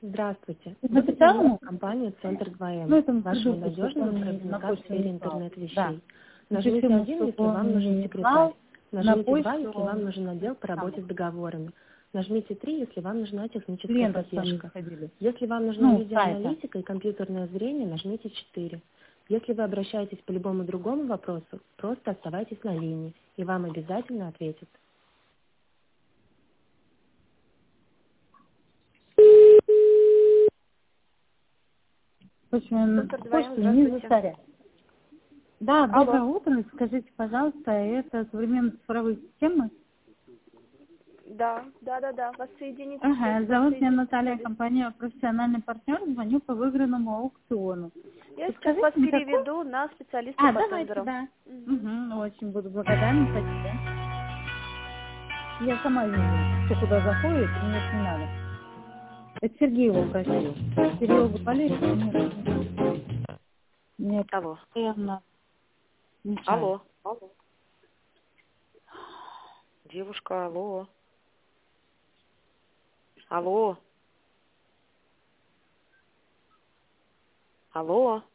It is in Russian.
Здравствуйте. Ты Вы написала позвонили ему? в компанию «Центр 2М», Ну, это вашего продукты, что надежного он на проводника в почту сфере не слал. Да. интернет-вещей. Напиши Нажмите ему, 1, чтобы если вам он нужен мне не секретарь. слал на Нажмите 2, если почту вам нужен отдел по работе с договорами. Нажмите 3, если вам нужна техническая клиентов, что они поддержка. заходили. Если вам нужна Ну, с сайта. видеоаналитика и компьютерное зрение, нажмите 4. Если вы обращаетесь по любому другому вопросу, просто оставайтесь на линии, и вам обязательно ответят. Почему на Центр 2М, почту не здравствуйте. засорять. Да, Алло. доброе утро. Скажите, пожалуйста, это современные цифровые системы? Да. Вас соединить сейчас, Ага, зовут меня Наталья, специалист. компания «Профессиональный партнер», звоню по выигранному аукциону. Я сейчас вас Подскажите мне, какой... переведу на специалиста по Давайте, тендеру. да. Мгм. Угу, очень буду благодарна, спасибо. Я сама вижу, кто куда заходит, мне это не надо. Это Сергей его просил. Серега Валерьевич, мне Алло. постоянно мешает. Алло. Девушка, алло. Алло. Алло.